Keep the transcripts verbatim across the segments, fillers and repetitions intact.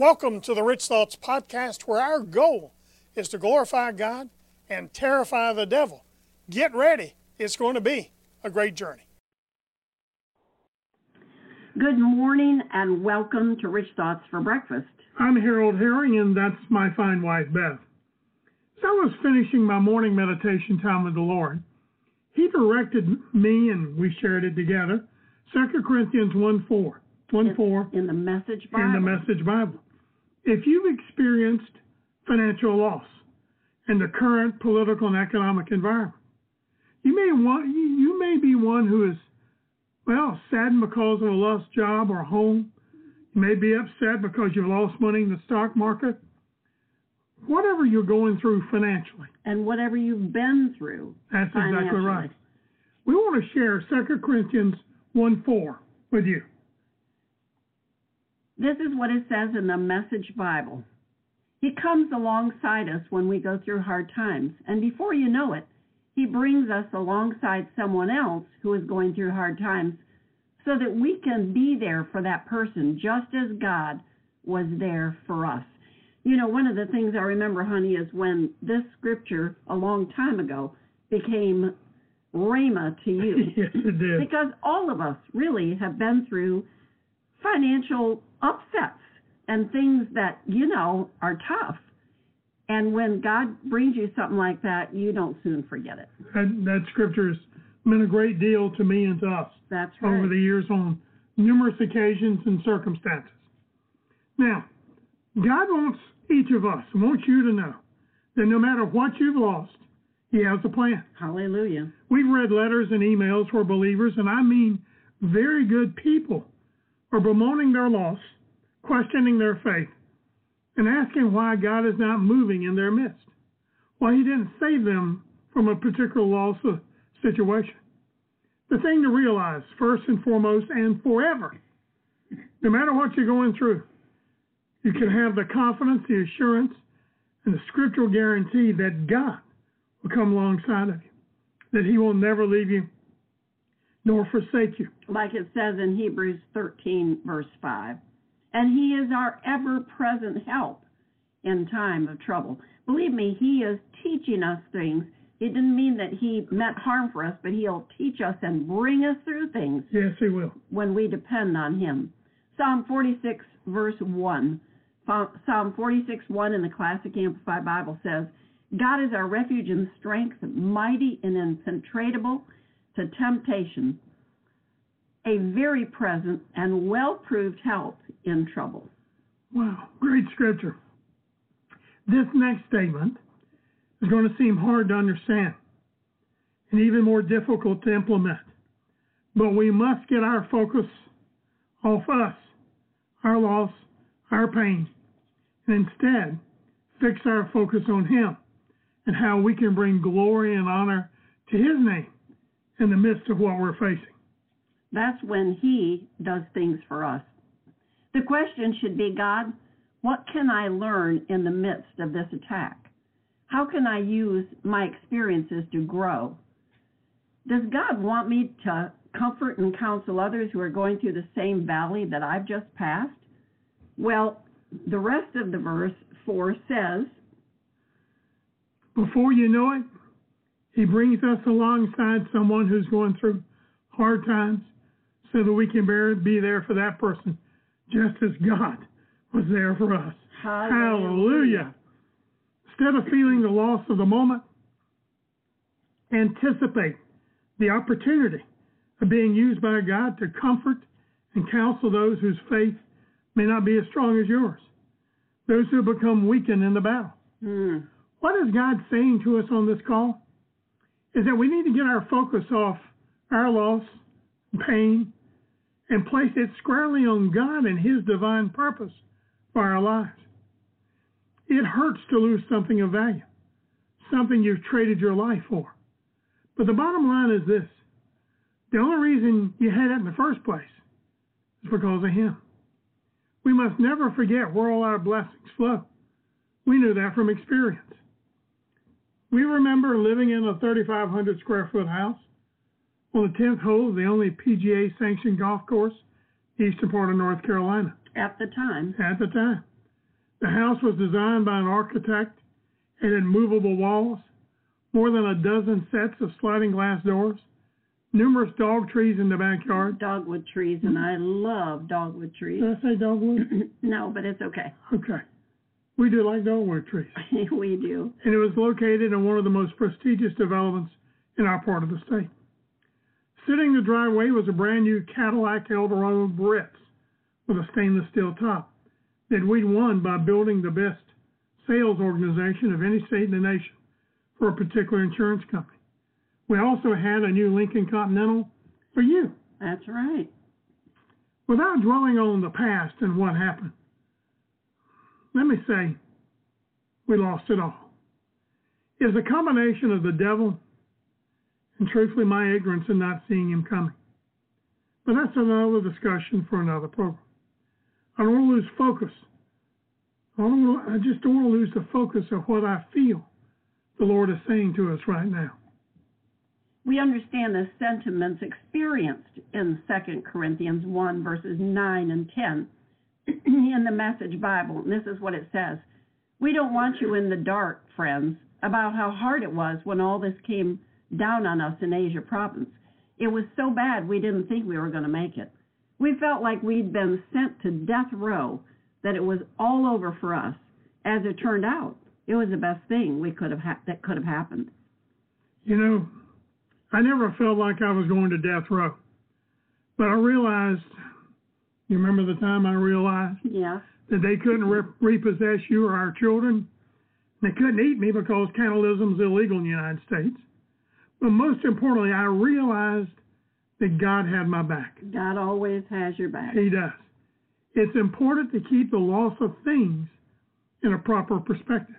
Welcome to the Rich Thoughts Podcast, where our goal is to glorify God and terrify the devil. Get ready. It's going to be a great journey. Good morning and welcome to Rich Thoughts for Breakfast. I'm Harold Herring, and that's my fine wife, Beth. As I was finishing my morning meditation time with the Lord, He directed me, and we shared it together, Second Corinthians one four. one four. In the Message Bible. In the Message Bible. If you've experienced financial loss in the current political and economic environment, you may want you may be one who is, well, saddened because of a lost job or home. You may be upset because you've lost money in the stock market. Whatever you're going through financially. And whatever you've been through. That's exactly right. We want to share Second Corinthians one four with you. This is what it says in the Message Bible. He comes alongside us when we go through hard times, and before you know it, He brings us alongside someone else who is going through hard times so that we can be there for that person just as God was there for us. You know, one of the things I remember, honey, is when this scripture a long time ago became Rhema to you. Yes, it did. Because all of us really have been through financial upsets and things that, you know, are tough. And when God brings you something like that, you don't soon forget it. That, that scripture has meant a great deal to me and to us. That's right. Over the years on numerous occasions and circumstances. Now, God wants each of us, wants you to know that no matter what you've lost, He has a plan. Hallelujah. We've read letters and emails where believers, and I mean very good people, are bemoaning their loss, questioning their faith, and asking why God is not moving in their midst, why He didn't save them from a particular loss of situation. The thing to realize, first and foremost and forever, no matter what you're going through, you can have the confidence, the assurance, and the scriptural guarantee that God will come alongside of you, that He will never leave you nor forsake you. Like it says in Hebrews thirteen, verse five. And He is our ever-present help in time of trouble. Believe me, He is teaching us things. It didn't mean that He meant harm for us, but He'll teach us and bring us through things. Yes, He will. When we depend on Him. Psalm forty-six, verse one. Psalm forty-six, one in the Classic Amplified Bible says, God is our refuge and strength, mighty and impenetrable to temptation, a very present and well-proved help in trouble. Wow, great scripture. This next statement is going to seem hard to understand and even more difficult to implement. But we must get our focus off us, our loss, our pain, and instead fix our focus on Him and how we can bring glory and honor to His name in the midst of what we're facing. That's when He does things for us. The question should be, God, what can I learn in the midst of this attack? How can I use my experiences to grow? Does God want me to comfort and counsel others who are going through the same valley that I've just passed? Well, the rest of the verse four says, before you know it, He brings us alongside someone who's going through hard times so that we can bear, be there for that person just as God was there for us. Hallelujah. Hallelujah. Instead of feeling the loss of the moment, anticipate the opportunity of being used by God to comfort and counsel those whose faith may not be as strong as yours, those who have become weakened in the battle. Mm. What is God saying to us on this call? Is that we need to get our focus off our loss, pain, and place it squarely on God and His divine purpose for our lives. It hurts to lose something of value, something you've traded your life for. But the bottom line is this. The only reason you had it in the first place is because of Him. We must never forget where all our blessings flow. We knew that from experience. We remember living in a thirty-five hundred square foot house on the tenth hole of the only P G A sanctioned golf course, eastern part of North Carolina. At the time. At the time. The house was designed by an architect and had movable walls, more than a dozen sets of sliding glass doors, numerous dog trees in the backyard. Dogwood trees, and I love dogwood trees. Did I say dogwood? No, but it's okay. Okay. We do like dogwood trees. We do. And it was located in one of the most prestigious developments in our part of the state. Sitting in the driveway was a brand new Cadillac Eldorado Ritz with a stainless steel top that we'd won by building the best sales organization of any state in the nation for a particular insurance company. We also had a new Lincoln Continental for you. That's right. Without dwelling on the past and what happened, let me say we lost it all. It's a combination of the devil and truthfully my ignorance in not seeing him coming. But that's another discussion for another program. I don't want to lose focus. I, don't want to, I just don't want to lose the focus of what I feel the Lord is saying to us right now. We understand the sentiments experienced in Second Corinthians one, verses nine and ten in the Message Bible. And this is what it says. We don't want you in the dark, friends, about how hard it was when all this came down on us in Asia province. It was so bad we didn't think we were going to make it. We felt like we'd been sent to death row, that it was all over for us. As it turned out, it was the best thing we could have ha- that could have happened. You know, I never felt like I was going to death row. But I realized, you remember the time I realized yeah. that they couldn't re- repossess you or our children? They couldn't eat me because cannibalism is illegal in the United States. But most importantly, I realized that God had my back. God always has your back. He does. It's important to keep the loss of things in a proper perspective.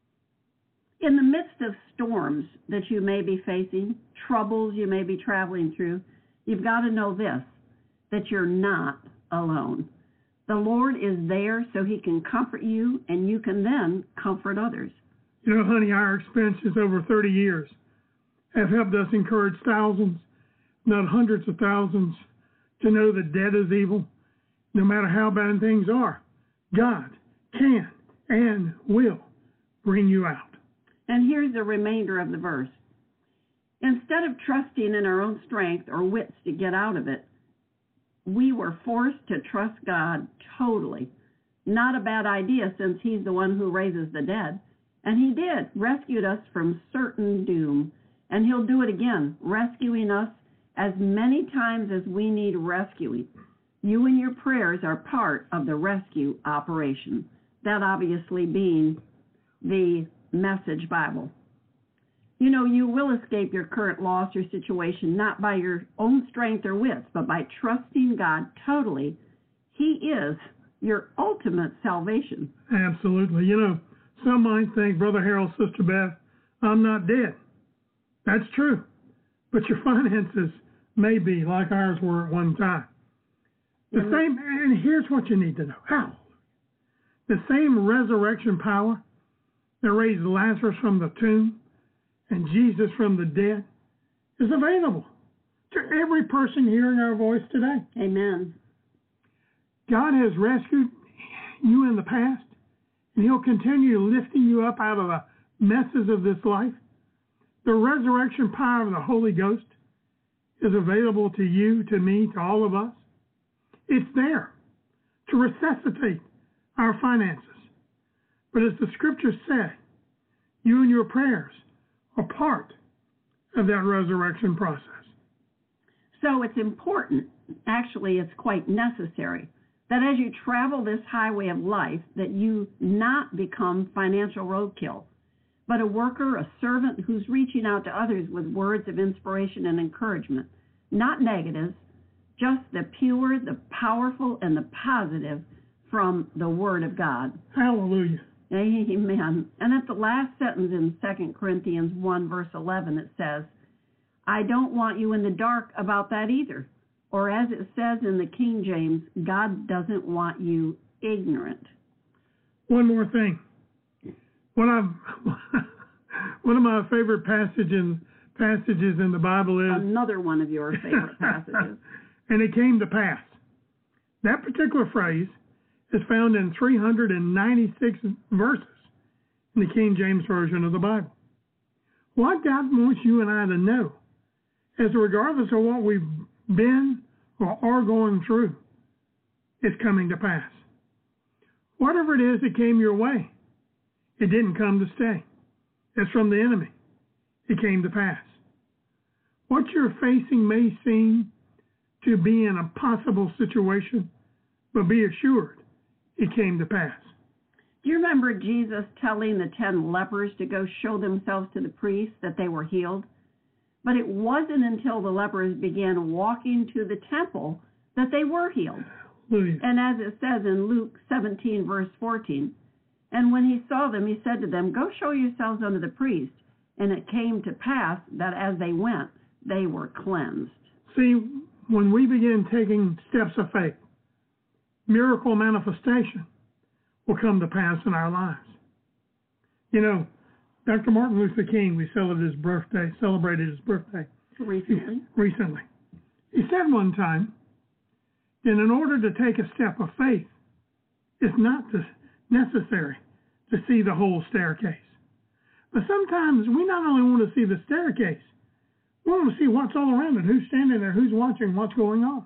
In the midst of storms that you may be facing, troubles you may be traveling through, you've got to know this, that you're not alone. The Lord is there so he can comfort you, and you can then comfort others. You know, honey, our experiences over thirty years have helped us encourage thousands, not hundreds of thousands, to know that death is evil. No matter how bad things are, God can and will bring you out. And here's the remainder of the verse. Instead of trusting in our own strength or wits to get out of it, we were forced to trust God totally. Not a bad idea, since he's the one who raises the dead. And he did, rescued us from certain doom. And he'll do it again, rescuing us as many times as we need rescuing. You and your prayers are part of the rescue operation. That obviously being the Message Bible. You know, you will escape your current loss or situation not by your own strength or wits, but by trusting God totally. He is your ultimate salvation. Absolutely. You know, some might think, Brother Harold, Sister Beth, I'm not dead. That's true. But your finances may be like ours were at one time. The mm-hmm. same, and here's what you need to know. How? The same resurrection power that raised Lazarus from the tomb and Jesus from the dead is available to every person hearing our voice today. Amen. God has rescued you in the past, and he'll continue lifting you up out of the messes of this life. The resurrection power of the Holy Ghost is available to you, to me, to all of us. It's there to resuscitate our finances. But as the scriptures say, you and your prayers are part of that resurrection process. So it's important, actually it's quite necessary, that as you travel this highway of life, that you not become financial roadkill, but a worker, a servant who's reaching out to others with words of inspiration and encouragement, not negatives, just the pure, the powerful, and the positive from the Word of God. Hallelujah. Amen. And at the last sentence in Second Corinthians one, verse eleven, it says, I don't want you in the dark about that either. Or as it says in the King James, God doesn't want you ignorant. One more thing. One of, one of my favorite passages, passages in the Bible is... Another one of your favorite passages. And it came to pass. That particular phrase is found in three hundred ninety-six verses in the King James Version of the Bible. What God wants you and I to know is regardless of what we've been or are going through, it's coming to pass. Whatever it is that came your way, it didn't come to stay. It's from the enemy. It came to pass. What you're facing may seem to be an impossible situation, but be assured it came to pass. Do you remember Jesus telling the ten lepers to go show themselves to the priest that they were healed? But it wasn't until the lepers began walking to the temple that they were healed. Hallelujah. And as it says in Luke seventeen, verse fourteen, and when he saw them, he said to them, go show yourselves unto the priest. And it came to pass that as they went, they were cleansed. See, when we begin taking steps of faith, miracle manifestation will come to pass in our lives. You know, Doctor Martin Luther King, we celebrated his birthday, celebrated his birthday Recently. Recently. He said one time that in order to take a step of faith, it's not to, necessary to see the whole staircase. But sometimes we not only want to see the staircase, we want to see what's all around it, who's standing there, who's watching, what's going on.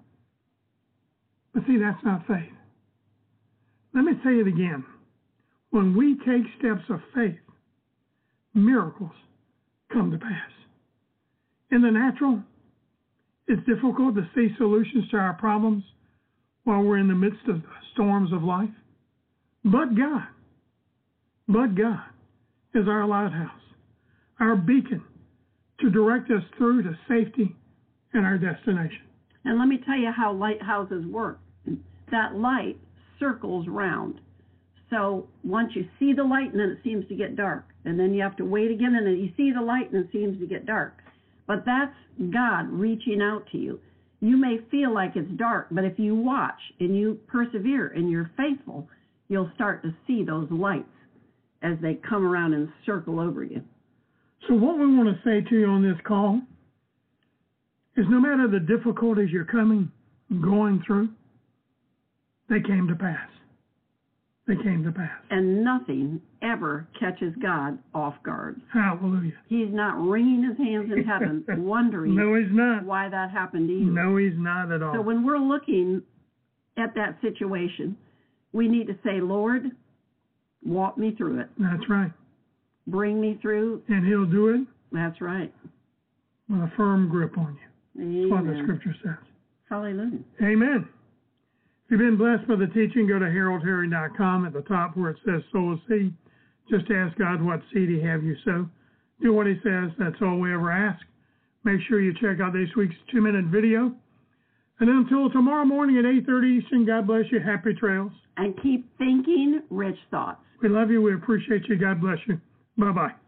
But see, that's not faith. Let me say it again. When we take steps of faith, miracles come to pass. In the natural, it's difficult to see solutions to our problems while we're in the midst of the storms of life. But God, but God is our lighthouse, our beacon to direct us through to safety and our destination. And let me tell you how lighthouses work. That light circles round. So once you see the light, and then it seems to get dark. And then you have to wait again, and then you see the light, and it seems to get dark. But that's God reaching out to you. You may feel like it's dark, but if you watch and you persevere and you're faithful, you'll start to see those lights as they come around and circle over you. So what we want to say to you on this call is no matter the difficulties you're coming, going through, they came to pass. They came to pass. And nothing ever catches God off guard. Hallelujah. He's not wringing his hands in heaven, wondering no, he's not. why that happened to you. No, he's not at all. So when we're looking at that situation, we need to say, Lord, walk me through it. That's right. Bring me through. And he'll do it. That's right. With a firm grip on you. Amen. That's what the scripture says. Hallelujah. Amen. If you've been blessed by the teaching, go to harold harry dot com at the top where it says sow a seed. Just ask God what seed he have you sow. Do what he says. That's all we ever ask. Make sure you check out this week's two-minute video. And until tomorrow morning at eight thirty Eastern, God bless you. Happy trails. And keep thinking rich thoughts. We love you. We appreciate you. God bless you. Bye-bye.